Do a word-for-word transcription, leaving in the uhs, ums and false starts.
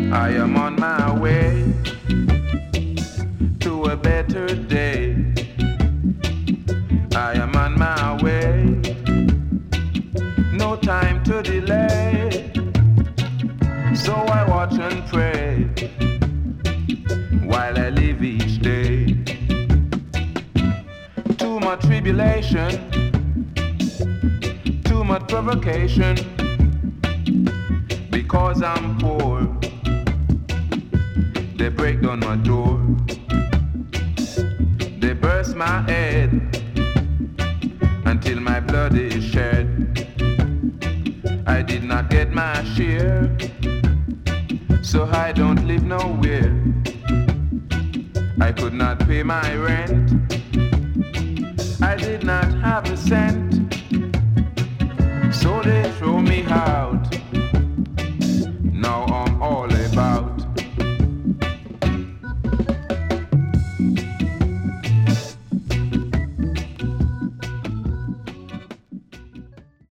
I am on my way to a better day. I am on my way, no time to delay. So I watch and pray while I live each day. Too much tribulation, too much provocation, because I'm poor. They break down my door, they burst my head until my blood is shed. I did not get my share, so I don't live nowhere. I could not pay my rent, I did not have a cent.